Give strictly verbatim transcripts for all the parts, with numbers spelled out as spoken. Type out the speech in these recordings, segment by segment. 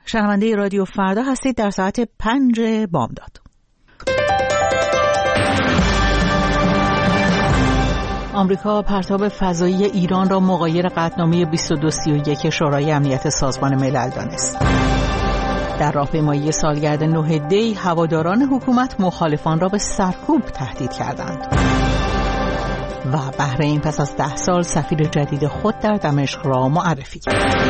شنونده رادیو فردا هستید در ساعت پنج بامداد. آمریکا پرتاب فضایی ایران را مغایر قطعنامه بیست و دو سی و یک شورای امنیت سازمان ملل دانست. در راهپیمایی سالگرد نه دی هواداران حکومت مخالفان را به سرکوب تهدید کردند. و بحرین پس از ده سال سفیر جدید خود در دمشق را معرفی کرد.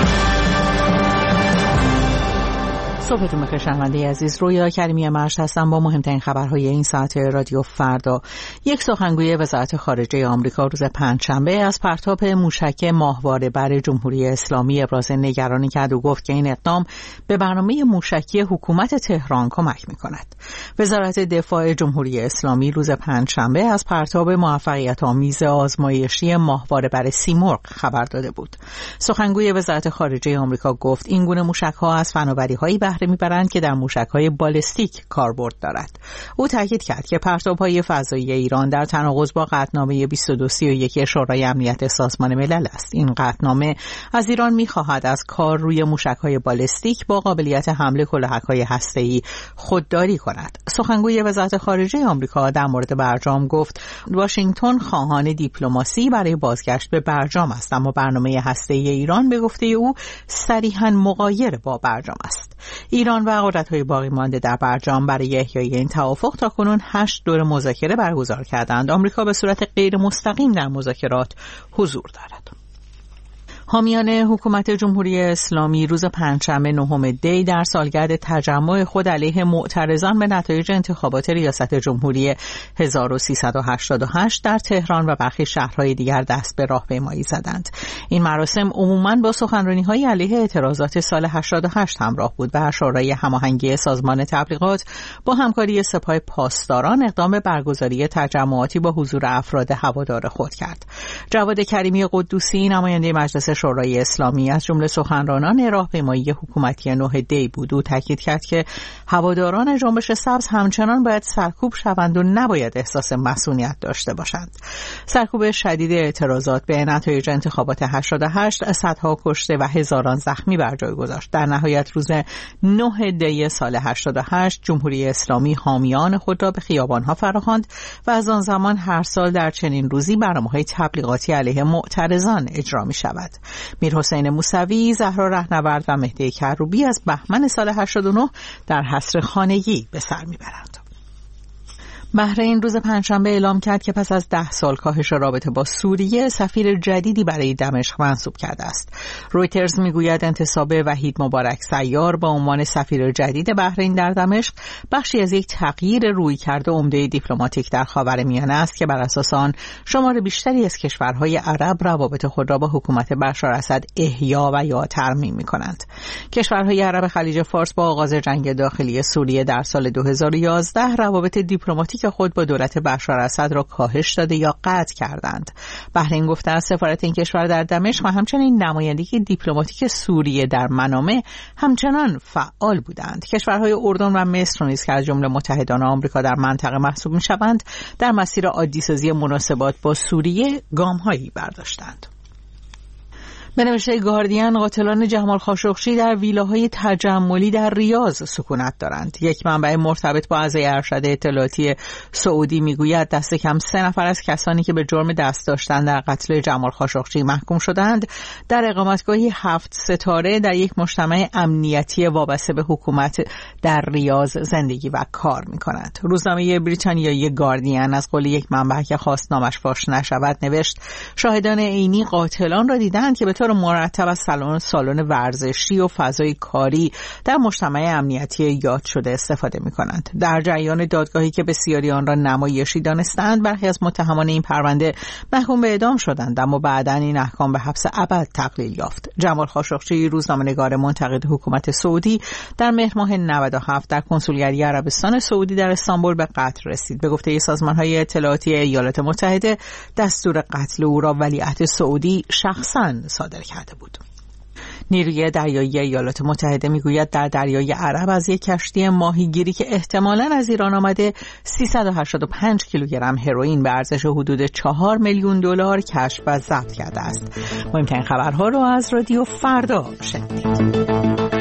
صبحتون بخیر شنونده عزیز، رویا کریمی مشت هستم با مهمترین خبرهای این ساعت رادیو فردا. یک سخنگوی وزارت خارجه آمریکا روز پنجشنبه از پرتاب موشک ماهواره بر جمهوری اسلامی ابراز نگرانی کرد و گفت که این اقدام به برنامه موشکی حکومت تهران کمک می‌کند. وزارت دفاع جمهوری اسلامی روز پنجشنبه از پرتاب موفقیت آمیز آزمایشی ماهواره بر سیمرغ خبر داده بود. سخنگوی وزارت خارجه آمریکا گفت این گونه موشک‌ها از فناوری‌های بهره میبرند که در موشک‌های بالستیک کاربرد دارد. او تاکید کرد که پرتاب‌های فضایی ایران در تناقض با قطعنامه بیست و دو سی و یک شورای امنیت سازمان ملل است. این قطعنامه از ایران می‌خواهد از کار روی موشک‌های بالستیک با قابلیت حمله کلاهک‌های هسته‌ای خودداری کند. سخنگوی وزارت خارجه آمریکا در مورد برجام گفت واشنگتن خواهان دیپلماسی برای بازگشت به برجام است، اما برنامه هسته‌ای ایران به گفته او صریحاً مغایر با برجام است. ایران و قدرت‌های باقی مانده در برجام برای احیای این توافق تاکنون هشت دور مذاکره برگزار کردند. آمریکا به صورت غیر مستقیم در مذاکرات حضور دارد. حامیان حکومت جمهوری اسلامی روز پنجشنبه نهم دی در سالگرد تجمع خود علیه معترضان به نتایج انتخابات ریاست جمهوری هزار و سیصد و هشتاد و هشت در تهران و برخی شهرهای دیگر دست به راهپیمایی زدند. این مراسم عموماً با سخنرانی‌های علیه اعتراضات سال هشتاد و هشت همراه بود و شورای هماهنگی سازمان تبلیغات با همکاری سپاه پاسداران اقدام به برگزاری تجمعاتی با حضور افراد هوادار خود کرد. جواد کریمی قدوسی نماینده مجلس شورای اسلامی از جمله سخنرانان راهپیمایی حکومتی نه دی بود. او تاکید کرد که هواداران جنبش سبز همچنان باید سرکوب شوند و نباید احساس مسئولیت داشته باشند. سرکوب شدید اعتراضات به نتایج انتخابات هشتاد و هشت صدها کشته و هزاران زخمی بر جای گذاشت. در نهایت روز نه دی سال هشتاد و هشت جمهوری اسلامی حامیان خود را به خیابان‌ها فراخواند و از آن زمان هر سال در چنین روزی برنامه‌های تبلیغاتی علیه معترضان اجرا می‌شود. میرحسین موسوی، زهرا رهنورد و مهدی کروبی از بهمن سال هشتاد و نه در حصر خانگی به سر میبرند. بحرین روز پنجشنبه اعلام کرد که پس از ده سال کاهش رابطه با سوریه سفیر جدیدی برای دمشق منصوب کرده است. رویترز میگوید انتصاب وحید مبارک سیار با عنوان سفیر جدید بحرین در دمشق بخشی از یک تغییر رویکرد عمده دیپلماتیک در خاورمیانه است که بر اساس آن شمار بیشتری از کشورهای عرب روابط خود را با حکومت بشار اسد احیا و یا ترمیم می‌کنند. کشورهای عرب خلیج فارس با آغاز جنگ داخلی سوریه در سال دو هزار و یازده روابط دیپلماتیک خود با دولت بشار اسد را کاهش داده یا قطع کردند. بحرین گفته است سفارت این کشور در دمشق و همچنین نمایندگی دیپلماتیک سوریه در منامه همچنان فعال بودند. کشورهای اردن و مصر نیز که از جمله متحدان آمریکا در منطقه محسوب می‌شوند در مسیر عادی‌سازی مناسبات با سوریه گام‌هایی برداشتند. به نوشته گاردین، قاتلان جمال خاشقچی در ویلاهای تجملی در ریاض سکونت دارند. یک منبع مرتبط با اعضای ارشد اطلاعاتی سعودی میگوید دست کم سه نفر از کسانی که به جرم دست داشتن در قتل جمال خاشقچی محکوم شدند در اقامتگاهی هفت ستاره در یک مجتمع امنیتی وابسته به حکومت در ریاض زندگی و کار میکنند. روزنامه بریتانیایی گاردین از قول یک منبع که خواست نامش فاش نشود نوشت شاهدان عینی قاتلان را دیدند که به مرتب از سالن سالن ورزشی و فضای کاری در مجتمع امنیتی یاد شده استفاده می کنند. در جریان دادگاهی که بسیاری آن را نمایشی دانستند برخی از متهمان این پرونده محکوم به اعدام شدند، اما بعداً این احکام به حبس ابد تقلیل یافت. جمال خاشقچی، روزنامه‌نگار منتقد حکومت سعودی، در مهر ماه نود و هفت در کنسولگری عربستان سعودی در استانبول به قتل رسید. به گفته سازمان‌های اطلاعاتی ایالات متحده دستور قتل او را ولیعهد سعودی شخصاً صادر کرده بود. نیروی دریایی ایالات متحده میگوید در دریای عرب از یک کشتی ماهیگیری که احتمالاً از ایران آمده سیصد و هشتاد و پنج کیلوگرم هروئین به ارزش حدود چهار میلیون دلار کشف و ضبط کرده است. مهمترین خبرها رو از رادیو فردا شنیدید.